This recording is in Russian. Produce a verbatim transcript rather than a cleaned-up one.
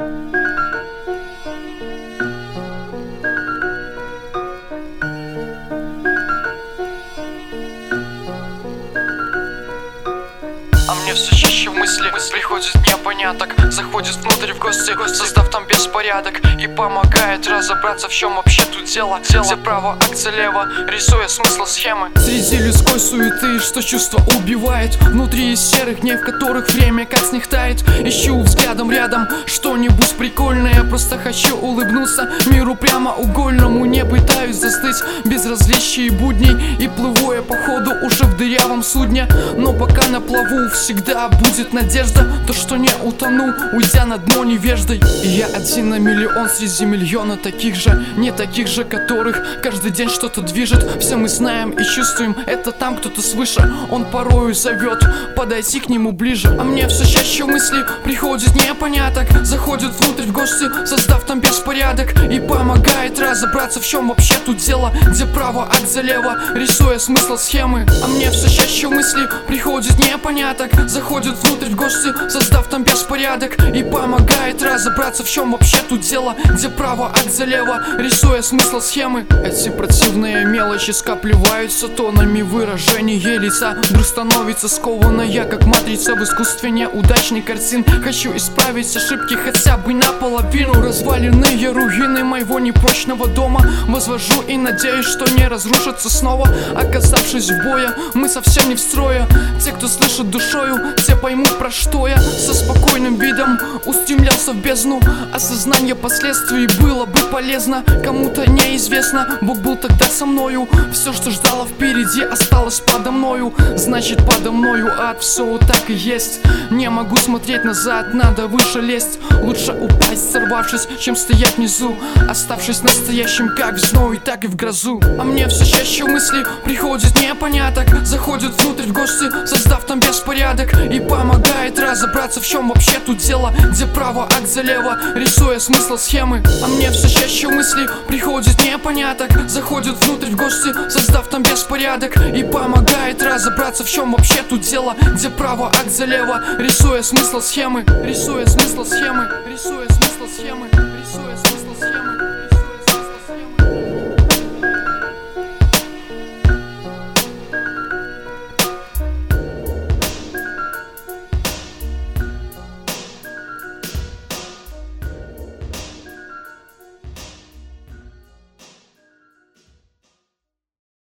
А мне все чаще мысли, мысли приходит непоняток. Заходит внутрь в гости, создав там беспорядок, и помогает разобраться, в чем вообще тут дело. Где право, акция лево, рисуя смысл схемы. Среди людской суеты, что чувство убивает, внутри из серых дней, в которых время как снег тает. Ищу взглядом рядом что-нибудь прикольное, просто хочу улыбнуться миру прямоугольному. Не пытаюсь застыть безразличие будней, и плыву я по ходу уже в дырявом судне. Но пока на плаву всегда будет надежда, то что не утону, уйдя на дно невеждой. И я один на миллион среди миллиона таких же, не таких же, которых каждый день что-то движет. Все мы знаем и чувствуем, это там кто-то свыше, он порою зовет подойти к нему ближе. А мне все чаще мысли приходит непоняток. Заходит внутрь в гости, создав там беспорядок, и помогает разобраться, в чем вообще тут дело. Где право, а где лево, рисуя смысл схемы. А мне все чаще мысли приходит непоняток. Заходит внутрь в гости, создав там беспорядок, и помогает разобраться, в чем вообще тут дело. Где право, а где лево, рисуя смысл схемы. Эти противные мелочи скапливаются тонами выражения лица. Вдруг становится скованная, как матрица в искусстве неудачных картин. Хочу исправить ошибки хотя бы наполовину. Разваленные руины моего непрочного дома возвожу и надеюсь, что не разрушатся снова. Оказавшись в бое, мы совсем не в строе. Те, кто слышит душою, те поймут, про что я. Со спокойным видом устремлялся в бездну. Осознание последствий было бы полезно. Кому-то неизвестно, Бог был тогда со мною. Все, что ждало впереди, осталось подо мною. Значит, подо мною ад, все так и есть. Не могу смотреть назад, надо выше лезть. Лучше упасть, сорвавшись, чем стоять внизу, оставшись настоящим как в зной, так и в грозу. А мне все чаще мысли приходит непоняток. Заходит внутрь в гости, создав там беспорядок, и помогает разобраться, в чем вообще тут дело. Где право, а где лево, рисуя смысл схемы. А мне все чаще мысли приходит непоняток. Заходит внутрь в гости, создав там беспорядок, и помогает разобраться, в чем вообще тут дело. Где право, а где лево, рисуя смысл схемы. Рисуя смысл схемы. Рисуя смысл схемы. Рисуя смысл схемы.